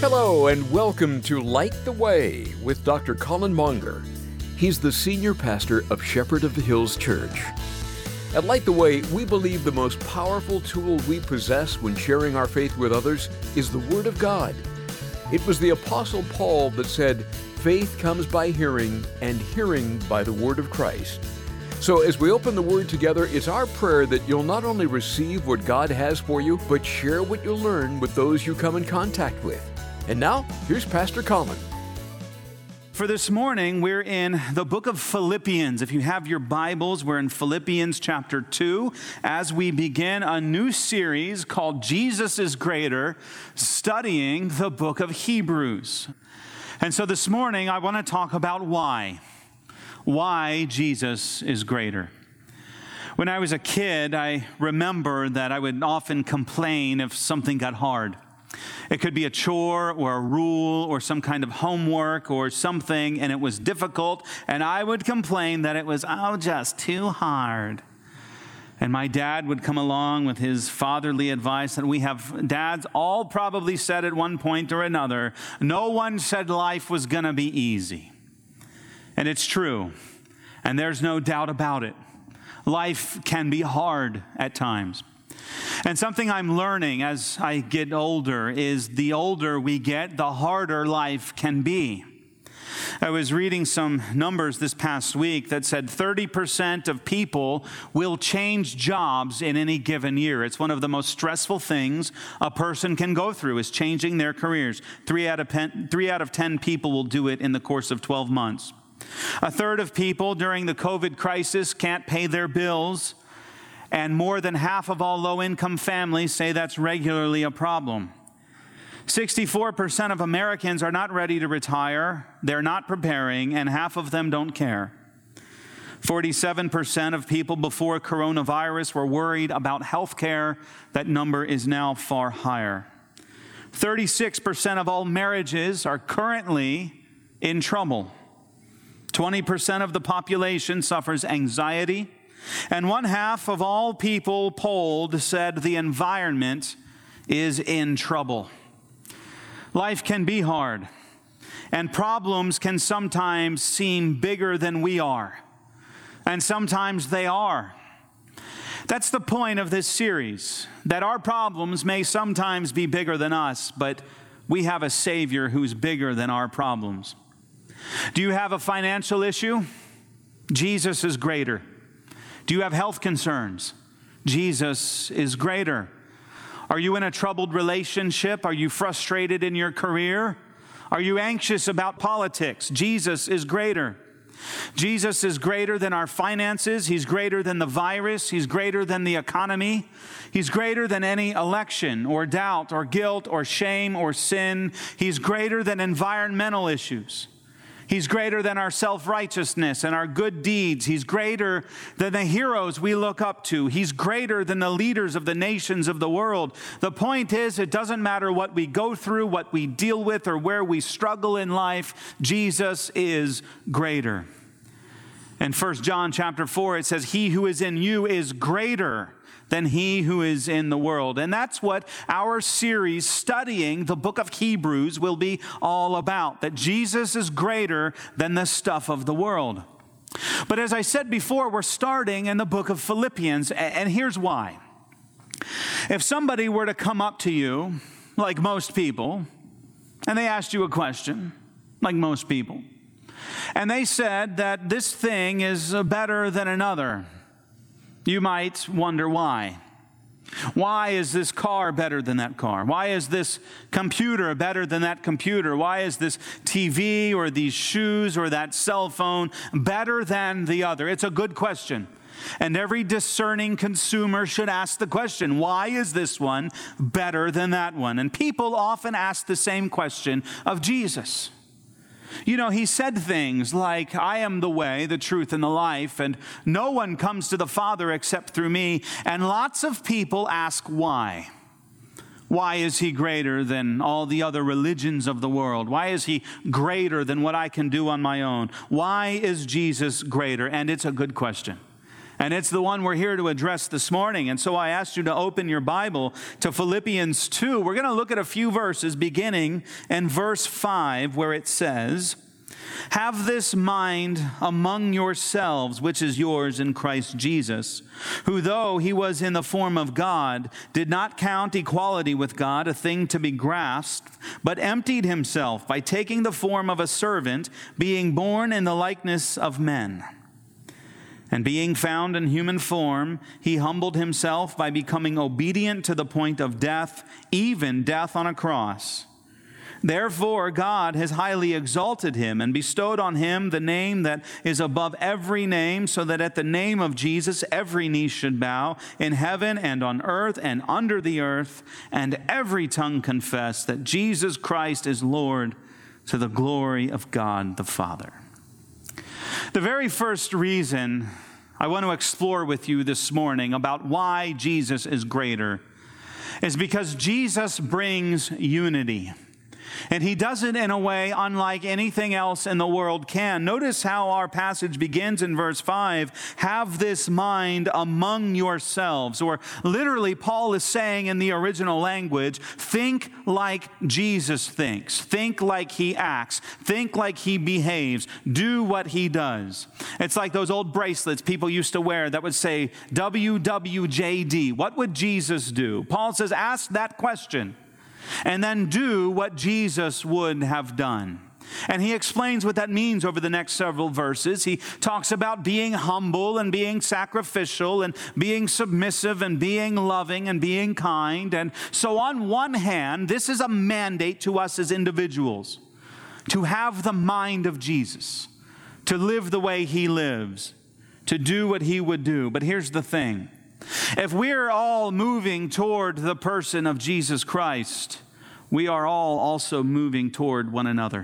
Hello and welcome to Light the Way with Dr. Colin Monger. He's the senior pastor of Shepherd of the Hills Church. At Light the Way, we believe the most powerful tool we possess when sharing our faith with others is the Word of God. It was the Apostle Paul that said, "Faith comes by hearing, and hearing by the Word of Christ." So as we open the Word together, it's our prayer that you'll not only receive what God has for you, but share what you learn with those you come in contact with. And now, here's Pastor Colin. For this morning, we're in the book of Philippians. If you have your Bibles, we're in Philippians chapter 2 as we begin a new series called Jesus is Greater, studying the book of Hebrews. And so this morning, I want to talk about why Jesus is greater. When I was a kid, I remember that I would often complain if something got hard. It could be a chore or a rule or some kind of homework or something, and it was difficult, and I would complain that it was, just too hard. And my dad would come along with his fatherly advice, and we have dads all probably said at one point or another, no one said life was going to be easy. And it's true, and there's no doubt about it. Life can be hard at times. And something I'm learning as I get older is the older we get, the harder life can be. I was reading some numbers this past week that said 30% of people will change jobs in any given year. It's one of the most stressful things a person can go through is changing their careers. 3 out of 10 people will do it in the course of 12 months. A third of people during the COVID crisis can't pay their bills. And more than half of all low-income families say that's regularly a problem. 64% of Americans are not ready to retire, they're not preparing, and half of them don't care. 47% of people before coronavirus were worried about health care. That number is now far higher. 36% of all marriages are currently in trouble. 20% of the population suffers anxiety. And 1/2 of all people polled said the environment is in trouble. Life can be hard, and problems can sometimes seem bigger than we are, and sometimes they are. That's the point of this series, that our problems may sometimes be bigger than us, but we have a Savior who's bigger than our problems. Do you have a financial issue? Jesus is greater. Do you have health concerns? Jesus is greater. Are you in a troubled relationship? Are you frustrated in your career? Are you anxious about politics? Jesus is greater. Jesus is greater than our finances. He's greater than the virus. He's greater than the economy. He's greater than any election or doubt or guilt or shame or sin. He's greater than environmental issues. He's greater than our self-righteousness and our good deeds. He's greater than the heroes we look up to. He's greater than the leaders of the nations of the world. The point is, it doesn't matter what we go through, what we deal with, or where we struggle in life, Jesus is greater. In 1 John chapter 4, it says, "He who is in you is greater than he who is in the world." And that's what our series studying the book of Hebrews will be all about, that Jesus is greater than the stuff of the world. But as I said before, we're starting in the book of Philippians, and here's why. If somebody were to come up to you, like most people, and they asked you a question, like most people, and they said that this thing is better than another, you might wonder why. Why is this car better than that car? Why is this computer better than that computer? Why is this TV or these shoes or that cell phone better than the other? It's a good question. And every discerning consumer should ask the question, why is this one better than that one? And people often ask the same question of Jesus. You know, he said things like, "I am the way, the truth, and the life, and no one comes to the Father except through me." And lots of people ask why. Why is he greater than all the other religions of the world? Why is he greater than what I can do on my own? Why is Jesus greater? And it's a good question. And it's the one we're here to address this morning. And so I asked you to open your Bible to Philippians 2. We're going to look at a few verses beginning in verse 5 where it says, "Have this mind among yourselves, which is yours in Christ Jesus, who though he was in the form of God, did not count equality with God a thing to be grasped, but emptied himself by taking the form of a servant, being born in the likeness of men. And being found in human form, he humbled himself by becoming obedient to the point of death, even death on a cross. Therefore, God has highly exalted him and bestowed on him the name that is above every name, so that at the name of Jesus every knee should bow in heaven and on earth and under the earth, and every tongue confess that Jesus Christ is Lord, to the glory of God the Father." The very first reason I want to explore with you this morning about why Jesus is greater is because Jesus brings unity. And he does it in a way unlike anything else in the world can. Notice how our passage begins in verse 5, "Have this mind among yourselves." Or literally, Paul is saying in the original language, think like Jesus thinks. Think like he acts. Think like he behaves. Do what he does. It's like those old bracelets people used to wear that would say WWJD. What would Jesus do? Paul says, ask that question, and then do what Jesus would have done. And he explains what that means over the next several verses. He talks about being humble and being sacrificial and being submissive and being loving and being kind. And so on one hand, this is a mandate to us as individuals to have the mind of Jesus, to live the way he lives, to do what he would do. But here's the thing. If we're all moving toward the person of Jesus Christ, we are all also moving toward one another.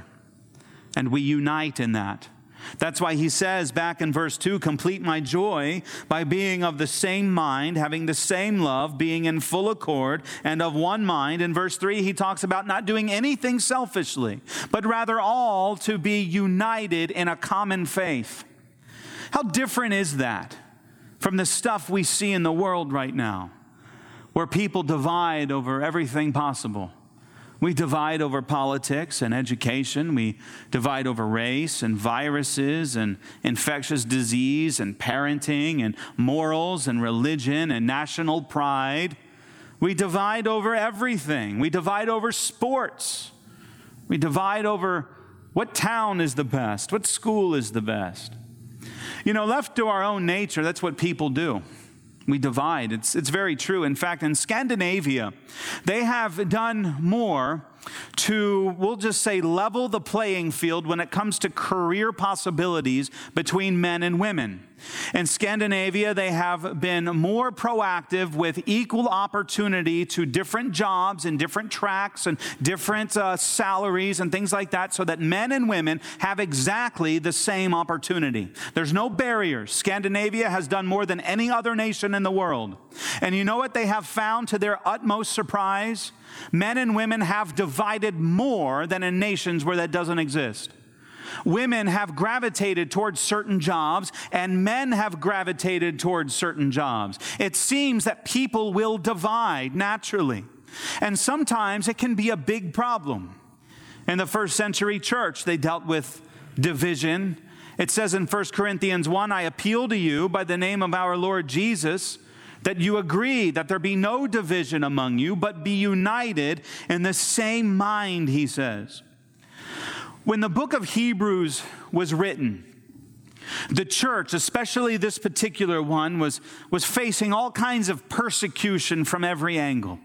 And we unite in that. That's why he says back in verse 2, "Complete my joy by being of the same mind, having the same love, being in full accord and of one mind." In verse 3, he talks about not doing anything selfishly, but rather all to be united in a common faith. How different is that from the stuff we see in the world right now, where people divide over everything possible? We divide over politics and education. We divide over race and viruses and infectious disease and parenting and morals and religion and national pride. We divide over everything. We divide over sports. We divide over what town is the best, what school is the best. You know, left to our own nature, that's what people do. We divide. It's very true. In fact, in Scandinavia, they have done more to, we'll just say, level the playing field when it comes to career possibilities between men and women. In Scandinavia, they have been more proactive with equal opportunity to different jobs and different tracks and different salaries and things like that, so that men and women have exactly the same opportunity. There's no barriers. Scandinavia has done more than any other nation in the world. And you know what they have found to their utmost surprise? Men and women have divided more than in nations where that doesn't exist. Women have gravitated towards certain jobs, and men have gravitated towards certain jobs. It seems that people will divide naturally, and sometimes it can be a big problem. In the first century church, they dealt with division. It says in 1 Corinthians 1, "I appeal to you by the name of our Lord Jesus, that you agree that there be no division among you, but be united in the same mind," he says. When the book of Hebrews was written, the church, especially this particular one, was facing all kinds of persecution from every angle.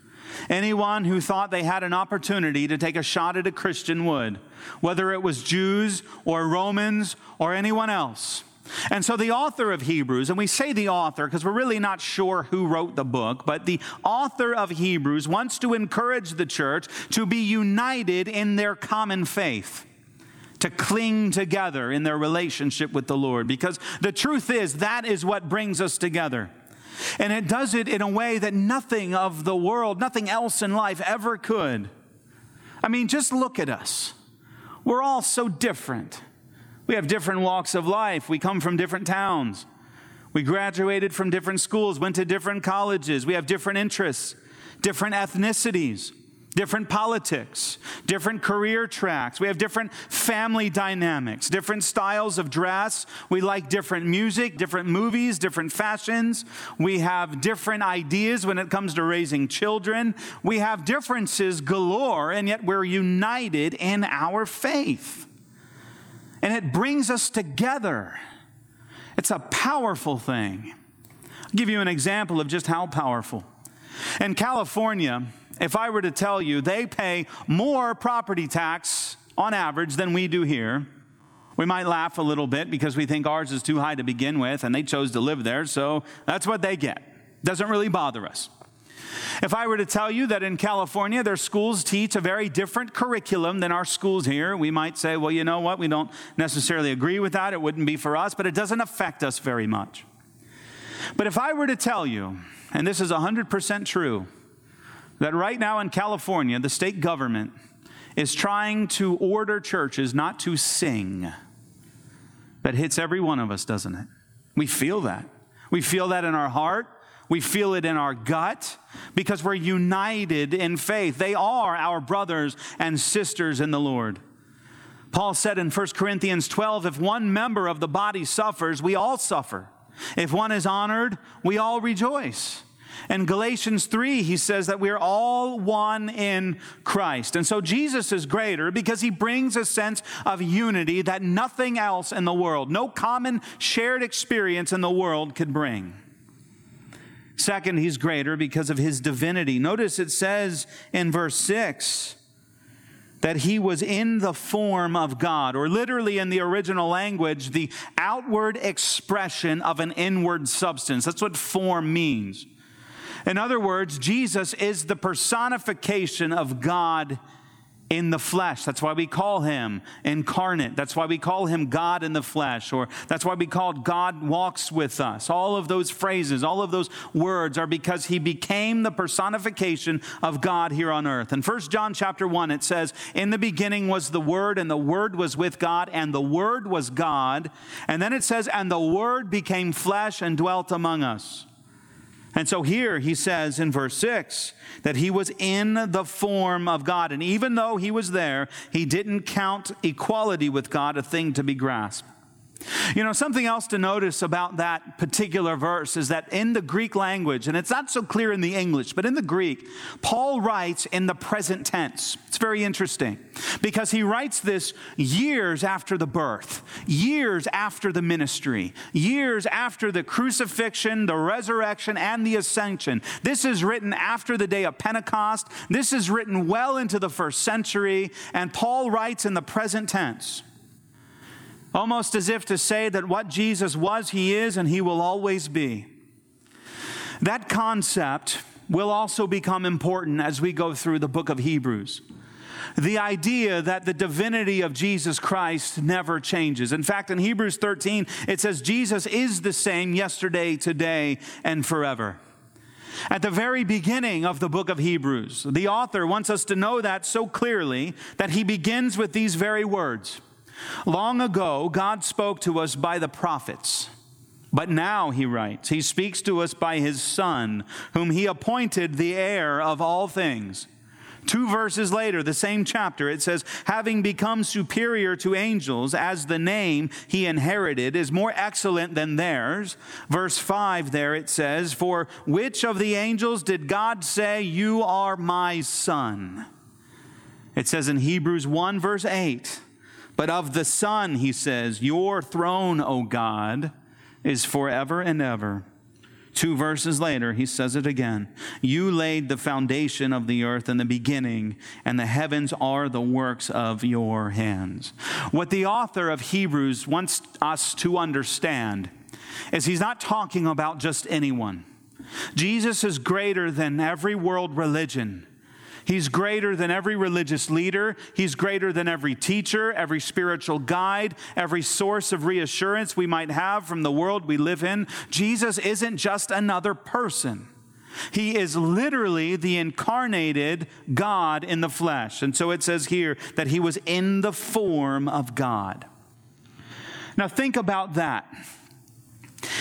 Anyone who thought they had an opportunity to take a shot at a Christian would, whether it was Jews or Romans or anyone else. And so the author of Hebrews, and we say the author because we're really not sure who wrote the book, but the author of Hebrews wants to encourage the church to be united in their common faith, to cling together in their relationship with the Lord, because the truth is that is what brings us together. And it does it in a way that nothing of the world, nothing else in life ever could. I mean, just look at us. We're all so different. We have different walks of life. We come from different towns. We graduated from different schools, went to different colleges. We have different interests, different ethnicities, different politics, different career tracks. We have different family dynamics, different styles of dress. We like different music, different movies, different fashions. We have different ideas when it comes to raising children. We have differences galore, and yet we're united in our faith. And it brings us together. It's a powerful thing. I'll give you an example of just how powerful. In California, if I were to tell you they pay more property tax on average than we do here, we might laugh a little bit because we think ours is too high to begin with, and they chose to live there, so that's what they get. Doesn't really bother us. If I were to tell you that in California, their schools teach a very different curriculum than our schools here, we might say, well, you know what, we don't necessarily agree with that. It wouldn't be for us, but it doesn't affect us very much. But if I were to tell you, and this is 100% true, that right now in California, the state government is trying to order churches not to sing, that hits every one of us, doesn't it? We feel that. We feel that in our heart. We feel it in our gut because we're united in faith. They are our brothers and sisters in the Lord. Paul said in 1 Corinthians 12, if one member of the body suffers, we all suffer. If one is honored, we all rejoice. In Galatians 3, he says that we're all one in Christ. And so Jesus is greater because he brings a sense of unity that nothing else in the world, no common shared experience in the world could bring. Second, he's greater because of his divinity. Notice it says in verse 6 that he was in the form of God, or literally in the original language, the outward expression of an inward substance. That's what form means. In other words, Jesus is the personification of God in the flesh. That's why we call him incarnate. That's why we call him God in the flesh, or that's why we call God walks with us. All of those phrases, all of those words are because he became the personification of God here on earth. In 1 John chapter 1, it says, in the beginning was the Word, and the Word was with God, and the Word was God. And then it says, and the Word became flesh and dwelt among us. And so here he says in verse 6 that he was in the form of God. And even though he was there, he didn't count equality with God a thing to be grasped. You know, something else to notice about that particular verse is that in the Greek language, and it's not so clear in the English, but in the Greek, Paul writes in the present tense. It's very interesting because he writes this years after the birth, years after the ministry, years after the crucifixion, the resurrection, and the ascension. This is written after the day of Pentecost. This is written well into the first century, and Paul writes in the present tense. Almost as if to say that what Jesus was, he is, and he will always be. That concept will also become important as we go through the book of Hebrews. The idea that the divinity of Jesus Christ never changes. In fact, in Hebrews 13, it says Jesus is the same yesterday, today, and forever. At the very beginning of the book of Hebrews, the author wants us to know that so clearly that he begins with these very words. Long ago, God spoke to us by the prophets. But now, he writes, he speaks to us by his Son, whom he appointed the heir of all things. 2 verses later, the same chapter, it says, having become superior to angels, as the name he inherited is more excellent than theirs. Verse 5 there, it says, for which of the angels did God say, you are my Son? It says in Hebrews 1 verse 8, but of the Son, he says, your throne, O God, is forever and ever. 2 verses later, he says it again. You laid the foundation of the earth in the beginning, and the heavens are the works of your hands. What the author of Hebrews wants us to understand is he's not talking about just anyone. Jesus is greater than every world religion. He's greater than every religious leader. He's greater than every teacher, every spiritual guide, every source of reassurance we might have from the world we live in. Jesus isn't just another person. He is literally the incarnated God in the flesh. And so it says here that he was in the form of God. Now think about that.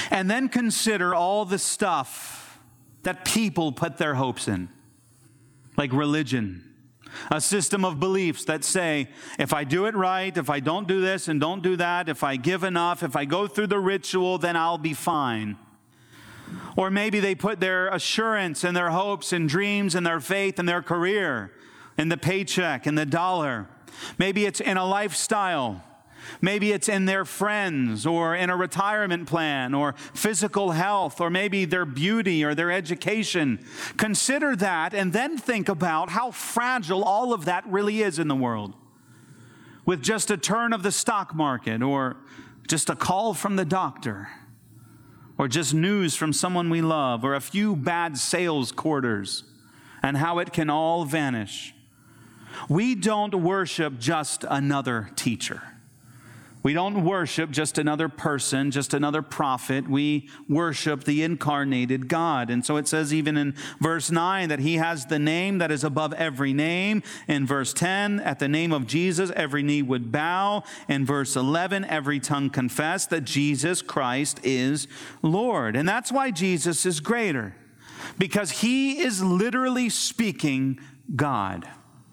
And then consider all the stuff that people put their hopes in, like religion, a system of beliefs that say, if I do it right, if I don't do this and don't do that, if I give enough, if I go through the ritual, then I'll be fine. Or maybe they put their assurance and their hopes and dreams and their faith and their career in the paycheck and the dollar. Maybe it's in a lifestyle. Maybe it's in their friends or in a retirement plan or physical health or maybe their beauty or their education. Consider that and then think about how fragile all of that really is in the world. With just a turn of the stock market or just a call from the doctor or just news from someone we love or a few bad sales quarters and how it can all vanish. We don't worship just another teacher. We don't worship just another person, just another prophet. We worship the incarnated God. And so it says even in verse 9 that he has the name that is above every name. In verse 10, at the name of Jesus, every knee would bow. In verse 11, every tongue confess that Jesus Christ is Lord. And that's why Jesus is greater, because he is literally speaking God.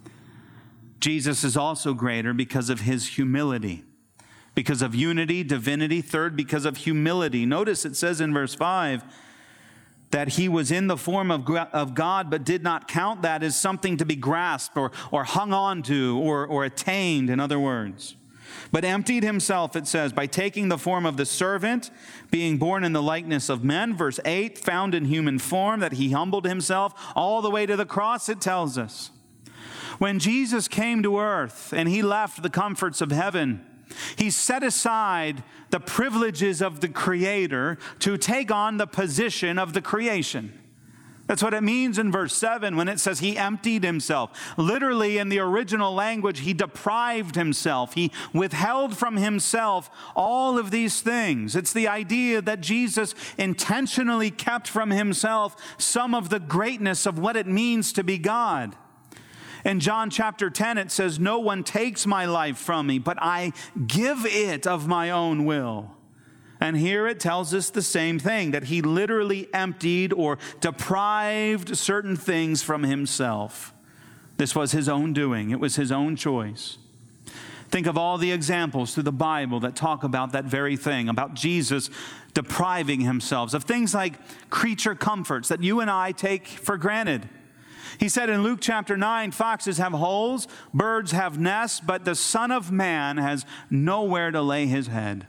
Jesus is also greater because of his humility. Because of unity, divinity. Third, because of humility. Notice it says in verse 5 that he was in the form of God, but did not count that as something to be grasped or hung on to or attained, in other words. But emptied himself, it says, by taking the form of the servant, being born in the likeness of men. Verse 8, found in human form, that he humbled himself all the way to the cross, it tells us. When Jesus came to earth and he left the comforts of heaven, he set aside the privileges of the Creator to take on the position of the creation. That's what it means in verse 7 when it says he emptied himself. Literally in the original language, he deprived himself. He withheld from himself all of these things. It's the idea that Jesus intentionally kept from himself some of the greatness of what it means to be God. In John chapter 10, it says, no one takes my life from me, but I give it of my own will. And here it tells us the same thing, that he literally emptied or deprived certain things from himself. This was his own doing. It was his own choice. Think of all the examples through the Bible that talk about that very thing, about Jesus depriving himself of things like creature comforts that you and I take for granted. He said in Luke chapter 9, foxes have holes, birds have nests, but the Son of Man has nowhere to lay his head.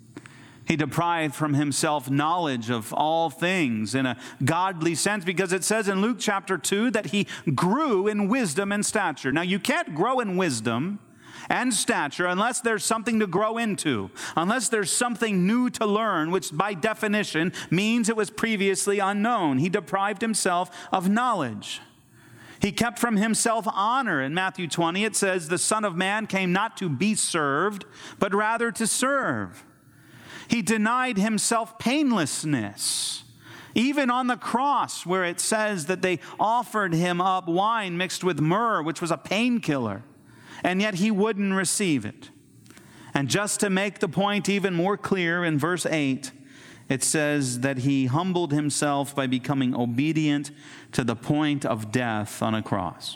He deprived from himself knowledge of all things in a godly sense, because it says in Luke chapter 2 that he grew in wisdom and stature. Now, you can't grow in wisdom and stature unless there's something to grow into, unless there's something new to learn, which by definition means it was previously unknown. He deprived himself of knowledge. He kept from himself honor. In Matthew 20, it says, the Son of Man came not to be served, but rather to serve. He denied himself painlessness. Even on the cross, where it says that they offered him up wine mixed with myrrh, which was a painkiller, and yet he wouldn't receive it. And just to make the point even more clear, in verse 8, it says that he humbled himself by becoming obedient to the point of death on a cross.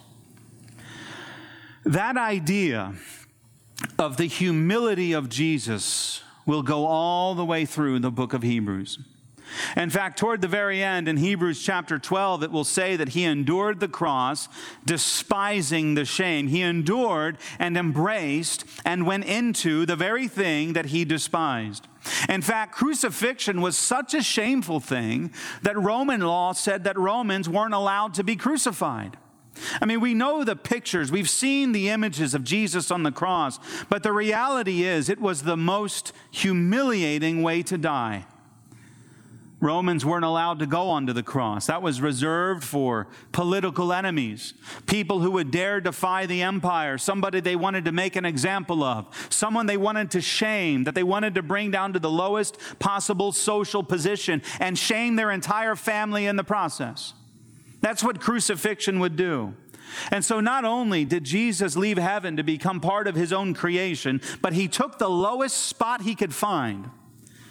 That idea of the humility of Jesus will go all the way through the book of Hebrews. In fact, toward the very end, in Hebrews chapter 12, it will say that he endured the cross, despising the shame. He endured and embraced and went into the very thing that he despised. In fact, crucifixion was such a shameful thing that Roman law said that Romans weren't allowed to be crucified. I mean, we know the pictures. We've seen the images of Jesus on the cross. But the reality is, it was the most humiliating way to die. Romans weren't allowed to go onto the cross. That was reserved for political enemies, people who would dare defy the empire, somebody they wanted to make an example of, someone they wanted to shame, that they wanted to bring down to the lowest possible social position and shame their entire family in the process. That's what crucifixion would do. And so not only did Jesus leave heaven to become part of his own creation, but he took the lowest spot he could find.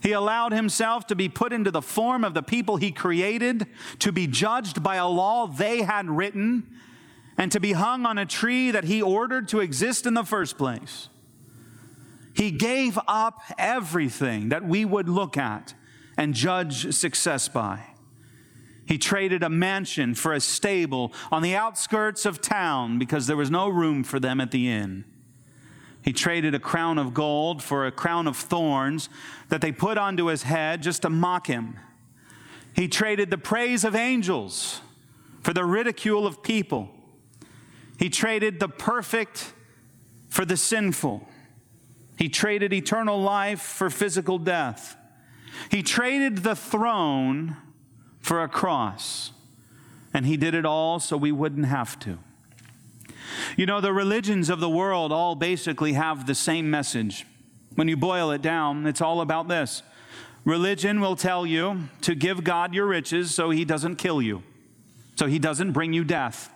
He allowed himself to be put into the form of the people he created, to be judged by a law they had written, and to be hung on a tree that he ordered to exist in the first place. He gave up everything that we would look at and judge success by. He traded a mansion for a stable on the outskirts of town because there was no room for them at the inn. He traded a crown of gold for a crown of thorns that they put onto his head just to mock him. He traded the praise of angels for the ridicule of people. He traded the perfect for the sinful. He traded eternal life for physical death. He traded the throne for a cross. And he did it all so we wouldn't have to. You know, the religions of the world all basically have the same message. When you boil it down, it's all about this. Religion will tell you to give God your riches so he doesn't kill you, so he doesn't bring you death.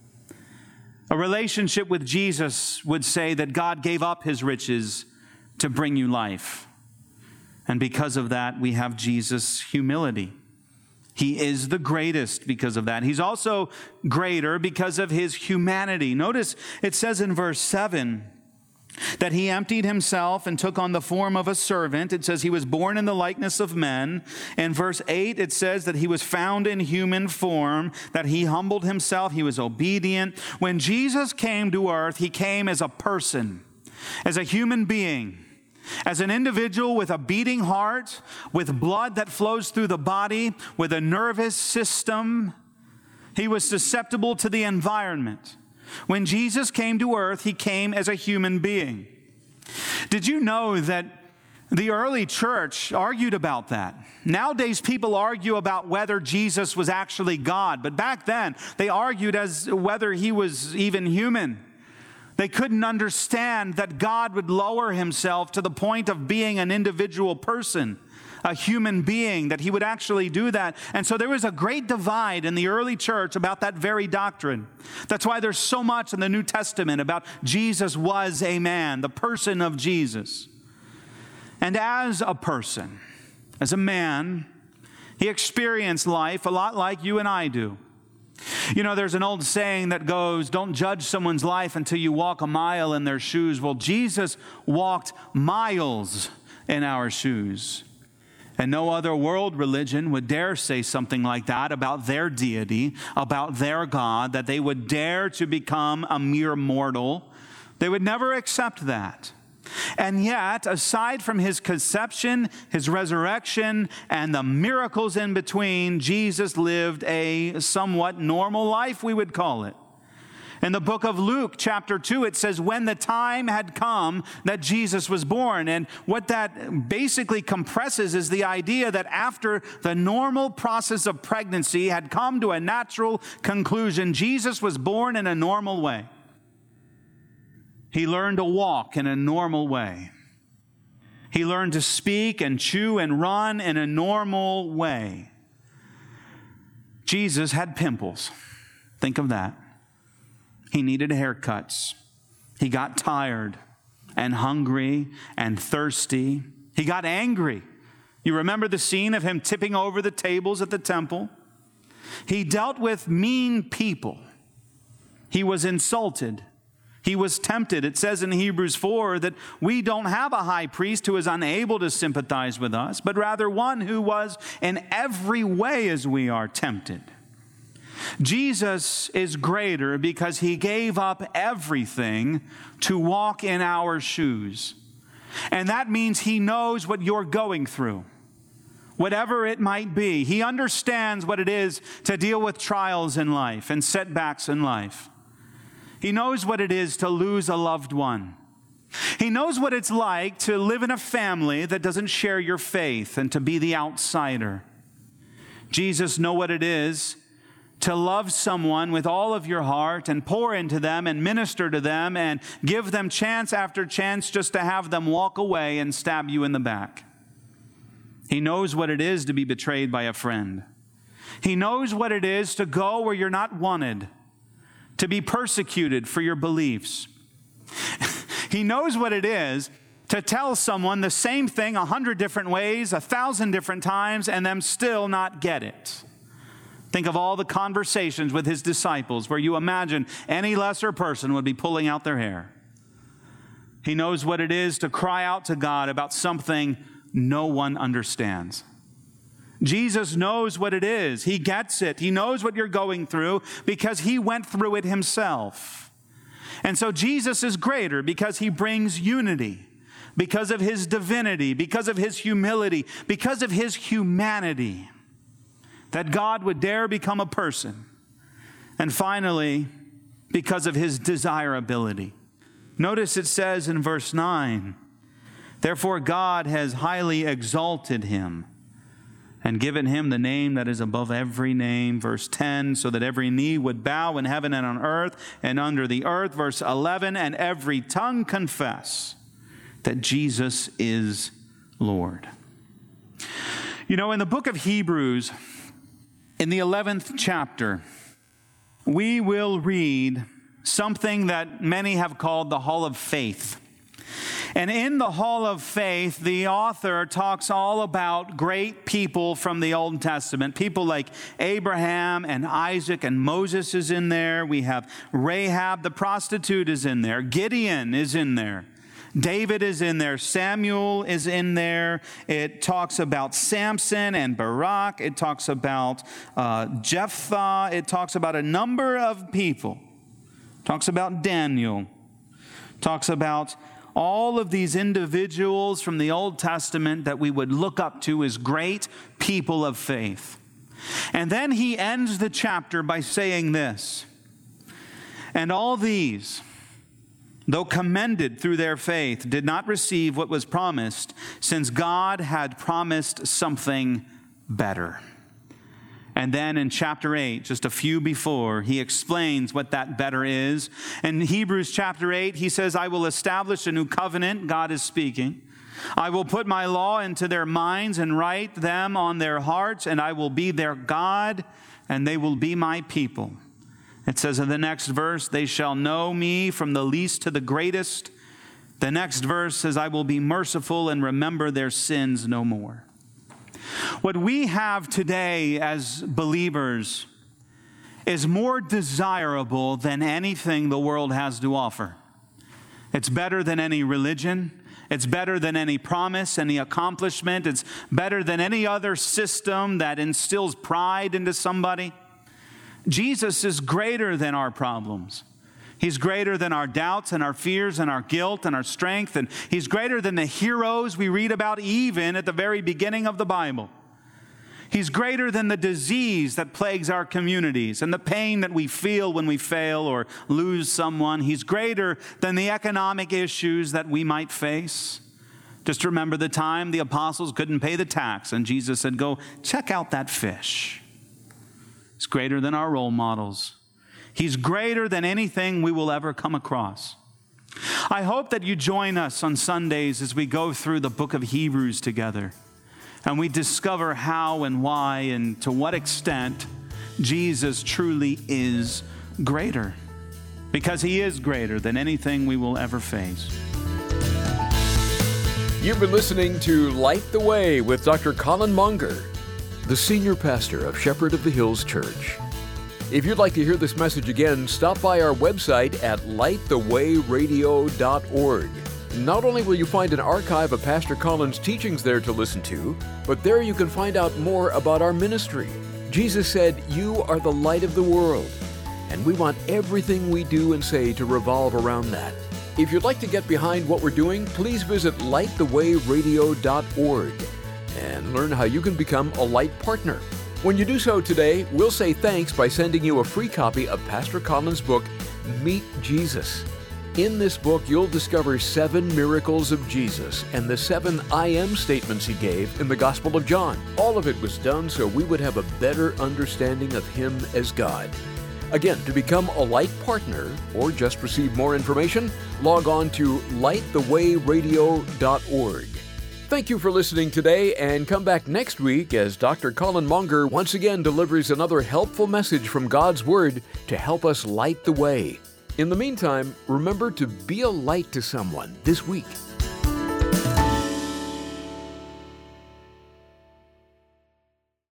A relationship with Jesus would say that God gave up his riches to bring you life. And because of that, we have Jesus' humility. He is the greatest because of that. He's also greater because of his humanity. Notice it says in verse 7 that he emptied himself and took on the form of a servant. It says he was born in the likeness of men. In verse 8, it says that he was found in human form, that he humbled himself, he was obedient. When Jesus came to earth, he came as a person, as a human being, as an individual with a beating heart, with blood that flows through the body, with a nervous system. He was susceptible to the environment. When Jesus came to earth, he came as a human being. Did you know that the early church argued about that? Nowadays, people argue about whether Jesus was actually God, but back then, they argued as whether he was even human. They couldn't understand that God would lower himself to the point of being an individual person, a human being, that he would actually do that. And so there was a great divide in the early church about that very doctrine. That's why there's so much in the New Testament about Jesus was a man, the person of Jesus. And as a person, as a man, he experienced life a lot like you and I do. You know, there's an old saying that goes, don't judge someone's life until you walk a mile in their shoes. Well, Jesus walked miles in our shoes. And no other world religion would dare say something like that about their deity, about their God, that they would dare to become a mere mortal. They would never accept that. And yet, aside from his conception, his resurrection, and the miracles in between, Jesus lived a somewhat normal life, we would call it. In the book of Luke, chapter 2, it says, when the time had come that Jesus was born. And what that basically compresses is the idea that after the normal process of pregnancy had come to a natural conclusion, Jesus was born in a normal way. He learned to walk in a normal way. He learned to speak and chew and run in a normal way. Jesus had pimples. Think of that. He needed haircuts. He got tired and hungry and thirsty. He got angry. You remember the scene of him tipping over the tables at the temple? He dealt with mean people. He was insulted. He was tempted. It says in Hebrews 4 that we don't have a high priest who is unable to sympathize with us, but rather one who was in every way as we are tempted. Jesus is greater because he gave up everything to walk in our shoes. And that means he knows what you're going through, whatever it might be. He understands what it is to deal with trials in life and setbacks in life. He knows what it is to lose a loved one. He knows what it's like to live in a family that doesn't share your faith and to be the outsider. Jesus knows what it is to love someone with all of your heart and pour into them and minister to them and give them chance after chance just to have them walk away and stab you in the back. He knows what it is to be betrayed by a friend. He knows what it is to go where you're not wanted, to be persecuted for your beliefs. He knows what it is to tell someone the same thing 100 different ways, 1,000 different times, and them still not get it. Think of all the conversations with his disciples where you imagine any lesser person would be pulling out their hair. He knows what it is to cry out to God about something no one understands. Jesus knows what it is. He gets it. He knows what you're going through because he went through it himself. And so Jesus is greater because he brings unity, because of his divinity, because of his humility, because of his humanity, that God would dare become a person. And finally, because of his desirability. Notice it says in verse 9, therefore God has highly exalted him and given him the name that is above every name. Verse 10, so that every knee would bow in heaven and on earth and under the earth. Verse 11, and every tongue confess that Jesus is Lord. You know, in the book of Hebrews, in the 11th chapter, we will read something that many have called the Hall of Faith. And in the Hall of Faith, the author talks all about great people from the Old Testament. People like Abraham and Isaac and Moses is in there. We have Rahab the prostitute is in there. Gideon is in there. David is in there. Samuel is in there. It talks about Samson and Barak. It talks about Jephthah. It talks about a number of people. It talks about Daniel. It talks about all of these individuals from the Old Testament that we would look up to as great people of faith. And then he ends the chapter by saying this, and all these, though commended through their faith, did not receive what was promised, since God had promised something better. And then in chapter 8, just a few before, he explains what that better is. In Hebrews chapter 8, he says, I will establish a new covenant, God is speaking. I will put my law into their minds and write them on their hearts, and I will be their God, and they will be my people. It says in the next verse, they shall know me from the least to the greatest. The next verse says, I will be merciful and remember their sins no more. What we have today as believers is more desirable than anything the world has to offer. It's better than any religion. It's better than any promise, any accomplishment. It's better than any other system that instills pride into somebody. Jesus is greater than our problems. He's greater than our doubts and our fears and our guilt and our strength. And he's greater than the heroes we read about even at the very beginning of the Bible. He's greater than the disease that plagues our communities and the pain that we feel when we fail or lose someone. He's greater than the economic issues that we might face. Just remember the time the apostles couldn't pay the tax and Jesus said, go check out that fish. He's greater than our role models. He's greater than anything we will ever come across. I hope that you join us on Sundays as we go through the book of Hebrews together and we discover how and why and to what extent Jesus truly is greater, because he is greater than anything we will ever face. You've been listening to Light the Way with Dr. Colin Monger, the senior pastor of Shepherd of the Hills Church. If you'd like to hear this message again, stop by our website at lightthewayradio.org. Not only will you find an archive of Pastor Colin's teachings there to listen to, but there you can find out more about our ministry. Jesus said, "You are the light of the world," and we want everything we do and say to revolve around that. If you'd like to get behind what we're doing, please visit lightthewayradio.org and learn how you can become a Light partner. When you do so today, we'll say thanks by sending you a free copy of Pastor Colin's book, Meet Jesus. In this book, you'll discover 7 miracles of Jesus and the 7 I am statements he gave in the Gospel of John. All of it was done so we would have a better understanding of him as God. Again, to become a Light partner or just receive more information, log on to lightthewayradio.org. Thank you for listening today, and come back next week as Dr. Colin Monger once again delivers another helpful message from God's Word to help us light the way. In the meantime, remember to be a light to someone this week.